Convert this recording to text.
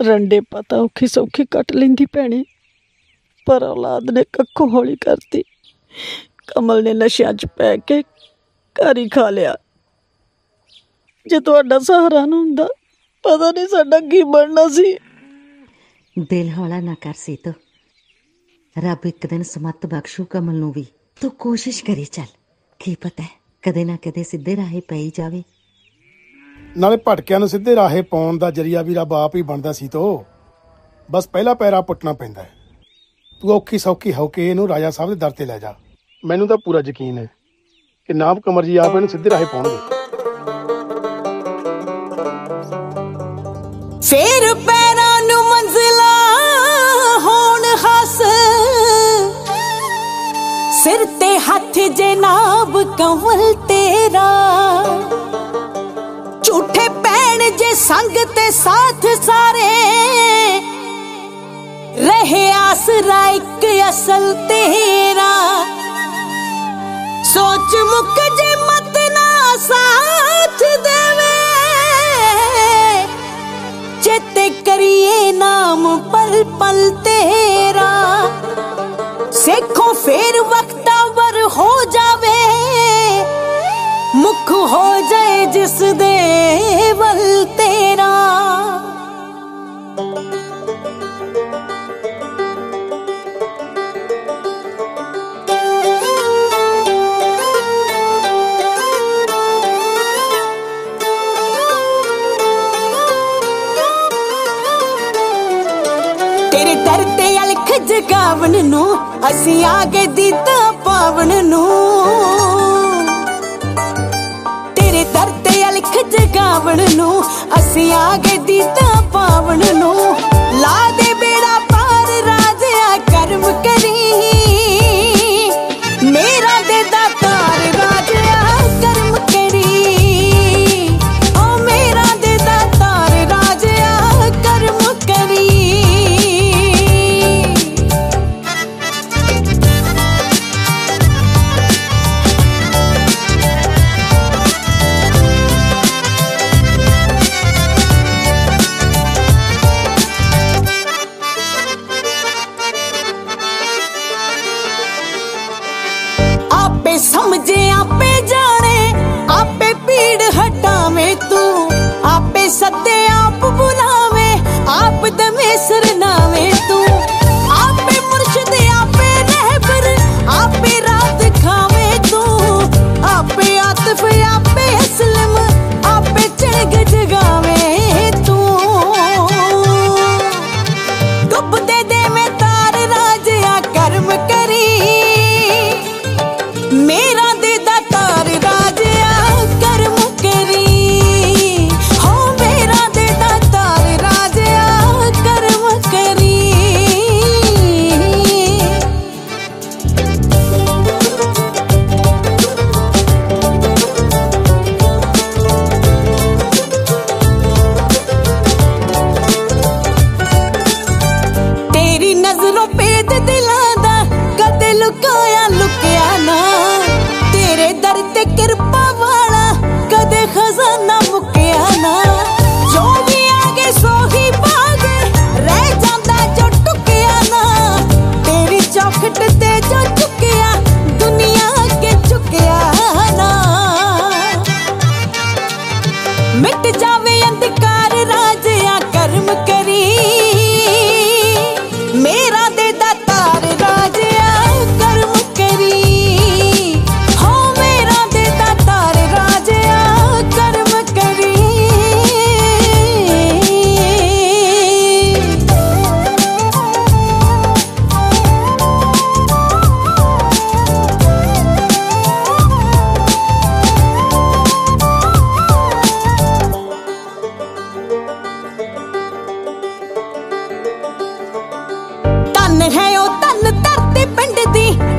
रंडे पता औखी सौखी कट लेंदी भैणे, पर औलाद ने कक्खों हौली करती। कमल ने नशियां च पै के घर ही खा लिया। जे तुहाडा सहारा ना हुंदा पता नहीं साडा की बनना सी। दिल हौला ना कर सीतो, रब एक दिन समत बख्शू कमल नूं भी। तू कोशिश करी चल, की पता कदे ना कदे सीधे राहे पई जावे। नाले भटकिਆਂ ਨੂੰ ਸਿੱਧੇ ਰਾਹੇ ਪਾਉਣ ਦਾ ਜਰੀਆ ਵੀ ਰੱਬ ਆਪ ਹੀ ਬਣਦਾ ਸੀ। ਤੋ ਬਸ ਪਹਿਲਾ ਪੈਰਾ ਪੁੱਟਣਾ ਪੈਂਦਾ ਹੈ। ਤੂੰ ਔਖੀ ਸੌਖੀ ਹੋ ਕੇ ਇਹਨੂੰ ਰਾਜਾ ਸਾਹਿਬ ਦੇ ਦਰ ਤੇ ਲੈ ਜਾ। ਮੈਨੂੰ ਤਾਂ ਪੂਰਾ ਯਕੀਨ ਹੈ ਕਿ ਨਾਭ ਕਮਰ ਜੀ ਆਪ ਇਹਨੂੰ ਸਿੱਧੇ ਰਾਹੇ ਪਾਉਣਗੇ। ਫੇਰ ਪੈਰਾਂ ਨੂੰ ਮੰਜ਼ਲਾਂ ਹੋਣ ਹਾਸਲ, ਸਿਰ ਤੇ ਹੱਥ ਜੇ ਨਾਭ ਕੰਵਲ ਤੇਰਾ। ਝੂਠੇ ਪੈਣ ਜੇ ਸੰਗ ਤੇ ਸਾਥ ਸਾਰੇ, ਰਹੇ ਆਸਰਾ ਇੱਕ ਅਸਲ ਤੇਰਾ। ਸੋਚ ਮੁੱਕ ਜੇ ਮਤ ਨਾ ਸਾਥ ਦੇਵੇ, ਚੇਤੇ ਕਰੀਏ ਨਾਮ ਪਲ ਪਲ ਤੇਰਾ। ਸੇਖੋਂ ਫੇਰ ਵਕਤਾਵਰ ਹੋ ਜਾਵੇ, ਮੁਖ ਹੋ ਜਾਏ ਜਿਸ ਦੇ ਵੱਲ ਤੇਰਾ। ਤੇਰੇ ਦਰ ਤੇ ਅਲਖ ਜਗਾਵਣ ਨੂੰ, ਅਸੀਂ ਆ ਗਏ ਦੀਤਾ ਪਾਵਣ ਨੂੰ। ਤੇਰੇ ਦਰ ਤੇ ਅਲਖ ਜਗਾਵਣ ਨੂੰ, ਅਸੀਂ ਆ ਗਏ ਦੀਤਾ ਪਾਵਣ ਨੂੰ। ਲਾ ਦੇ ਬੇੜਾ ਪਾਰ ਰਾਜਿਆ ਕਰਮ ਕਰੀ, ਮੇਰਾ ਦੇ ਦਾਤਾਰ ਰਾਜਿਆ ਕਰਮ ਕਰੀ। ਓ ਮੇਰਾ ਦੇ ਦਾਤਾਰ ਰਾਜਿਆ ਕਰਮ ਕਰੀ। ਆਪੇ ਸਮਝੇ ਆਪੇ ਜਾਣੇ, ਆਪੇ ਪੀੜ ਹਟਾਵੇਂ ਤੂੰ। ਆਪੇ ਸੱਦੇ ਆਪ ਬੁਲਾਵੇ, ਆਪ ਦਮੇਸਰ ਨਾਵੇਂ ਤੂੰ। ਆਪੇ ਮੁਰਸ਼ਿਦ ਆਪੇ ਰਹਿਬਰ, ਆਪੇ ਰਾਹ ਦਿਖਾਵੇਂ ਤੂੰ। ਆਪੇ ਆਤਫ ਆਪੇ ਅਸਲਮ, ਆਪੇ ਚੜ੍ਹ ਜਗਾਵੇਂ ਤੂੰ। ਡੁੱਬਦੇ ਦੇਵੇਂ ਤਾਰ ਰਾਜਿਆ ਕਰਮ ਕਰੀ, ਮੇਰਾ ਦੇ ਦਾਤਾਰ ਰਾਜਿਆ ਕਰਮ ਕਰੀ। ਹੋ ਮੇਰਾ ਦੇ ਦਾਤਾਰ ਰਾਜਿਆ ਕਰਮ ਕਰੀ। ਤੇਰੀ ਨਜ਼ਰੋਂ ਭੇਦ ਦਿਲਾਂ ਦਾ ਕਦੇ ਲੁਕਾਇਆ ਲੁਕਿਆ ਨਾ। ਤੇਰੇ ਦਰ ਤੇ ਕਿਰਪਾ ਵਾਲਾ ਕਦੇ ਖਜ਼ਾਨਾ ਮੁੱਕਿਆ ਨਾ। ਜੋ ਵੀ ਆ ਗਏ ਸੋ ਹੀ ਭਾਗੇ, ਰਹਿ ਜਾਂਦਾ ਜੋ ਟੁਕਿਆ ਨਾ। ਤੇਰੀ ਚੌਖਟ ਤੇ ਜੋ ਚੁੱਕਿਆ, ਦੁਨੀਆ ਅੱਗੇ ਝੁਕਿਆ ਨਾ। ਮਿਟ ਜਾਵੇ ਅੰਧਕਾਰ ਰਾਜਿਆ ਕਰਮ ਕਰੀ, ਮੇਰਾ ਦੇ ਦਾਤਾਰ ਰਾਜਿਆ ਕਰਮ ਕਰੀ। ਹੋ ਮੇਰਾ ਦੇ ਦਾਤਾਰ ਰਾਜਿਆ ਕਰਮ ਕਰੀ। ਧਨ ਹੈ ਉਹ ਧਨ ਧਰਤੀ ਪਿੰਡ ਦੀ,